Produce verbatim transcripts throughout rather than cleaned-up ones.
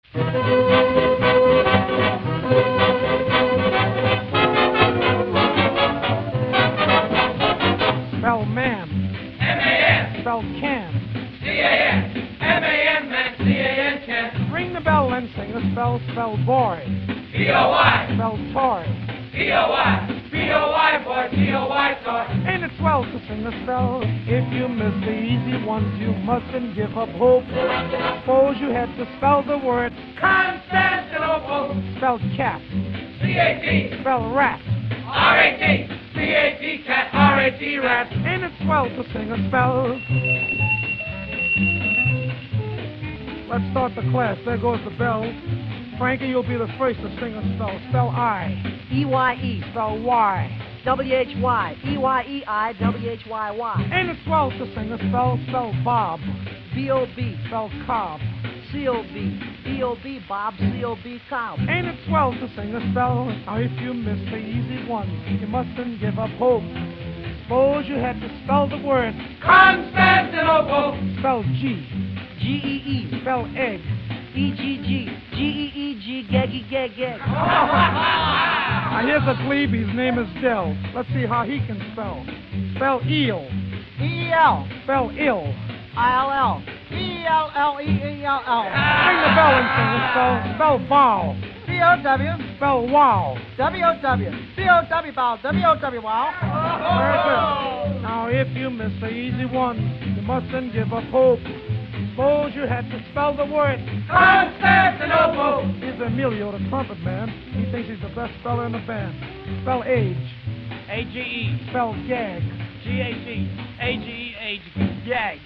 Spell man. M A N. Spell can. C A N. M A N, man. C A N, can. Ring the bell and sing a spell. Spell boy. B O Y. Spell toy. B O Y. B O Y, boy. B O Y, toy. Ain't it swell to sing a spell? If you miss the easy ones, you mustn't give up hope. Suppose you had to spell the word Constantinople. spell cat. C A T. Spell rat. R A T. C A T, cat. R A T, rat. Ain't it swell to sing a spell? Let's start the class. There goes the bell. Frankie, you'll be the first to sing a spell. Spell I. E Y E. Spell Y. W H Y. E Y E I. W H Y Y. Ain't it swell to sing a spell? Spell Bob. B O B. Spell Cobb. C O B. B O B. Bob. C O B. Cobb. Ain't it swell to sing a spell? Now if you miss the easy one, you mustn't give up hope. Suppose you had to spell the word Constantinople. Spell G. G E E. Spell egg. E G G. G E E G. Geggy geg geg. Now here's a glebe, his name is Dell. Let's see how he can spell. Spell eel. E L. Spell ill. I L L. E L L E E L L. Ring the bell and sing a spell. Spell bow. B O W. Spell wow. W O W. B O W bow. W O W wow. Very good. Now if you miss the easy one, you mustn't give up hope. Suppose you had to spell the word Constantinople. Here's Emilio, the trumpet man. He thinks he's the best speller in the band. Spell age. A G E. Spell gag. G H E. A G E H. Gag.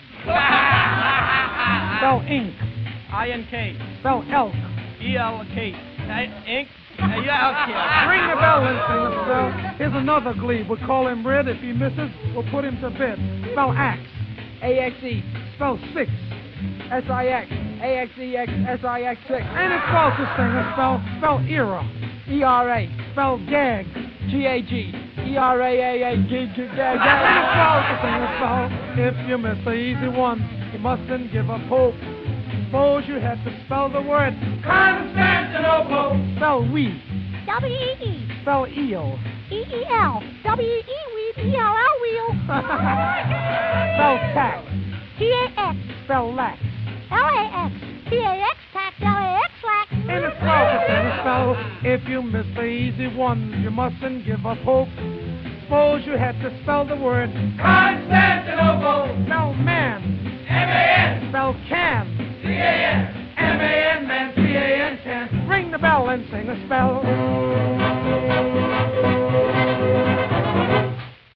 Spell ink. I N K. Spell elk. E L K. Ink. Yeah, Ring the bell and sing a spell. Here's another glebe. We'll call him Red. If he misses, we'll put him to bed. Spell axe. A X E. Spell six. S I X. A X E X. S I X six. Ain't it swell to sing a spell? Spell era. E R A. Spell gag. G A G. E R A A A G G gag. Ain't it swell to sing a spell? If you miss the easy one, you mustn't give up hope. Suppose you had to spell the word Constantinople. Spell we. W E E. Spell eel. E E L. W E E weed. E L L wheel. Spell tack. T A X. Spell lax. L A X. T A X tax. L A X lax. Ain't it swell to sing a spell? If you miss the easy one, you mustn't give up hope. Suppose you had to spell the word Constantinople. Spell man. M A N. Spell can. C A N. M A N, man. C A N, can. Ring the bell and sing a spell.